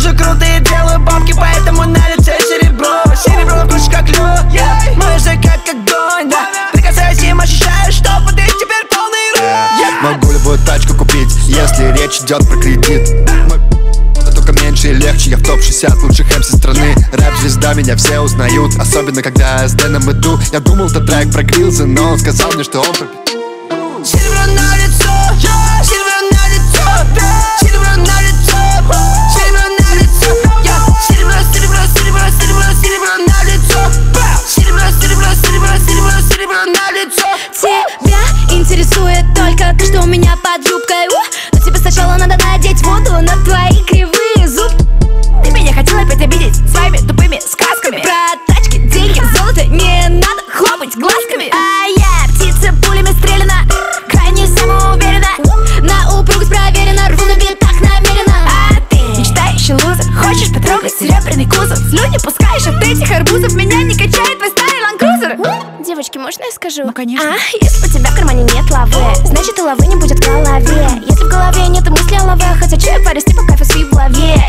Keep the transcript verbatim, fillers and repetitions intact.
выгляжу круто и делаю бабки, поэтому на лице серебро. Серебро вкус как лед, yeah. Мой язык как огонь, да. Прикасаясь им, ощущаю, что под их теперь полный рот, yeah. Могу любую тачку купить, если речь идет про кредит. Только меньше и легче, я в топ шестьдесят лучших эм си страны. Рэп-звезда, меня все узнают, особенно когда я с Дэном иду. Я думал, это трек про Грилза, но он сказал мне, что он про... Серебро на лицо, yeah. Серебро на лицо, yeah. Серебро на лицо, серебро на лицо, yeah. Серебро, серебро, серебро, серебро, серебро на лицо, серебро, серебро, серебро, серебро, серебро на лицо. Тебя интересует только то, что у меня под юбкой. Но тебе сначала надо надеть воду на твои кривые зубы. Ты меня хотела опять обидеть своими тупыми сказками про тачки, деньги, золото. Не надо хлопать глазками. А я птица пулями стреляна, крайне самоуверена, на упругость проверена, рву на битах намеренно. А ты мечтающий лузер, хочешь потрогать серебряный кузов? Слюни пускаешь от этих арбузов, меня не качает твой старый ланкрузер. Девочки, можно я скажу? Ну, конечно. А, если у тебя в кармане нет лавы, значит и лавы не будет в голове. Если в голове нет мысли о лаве, хотя чай паришь, ты по кайфу своей в голове.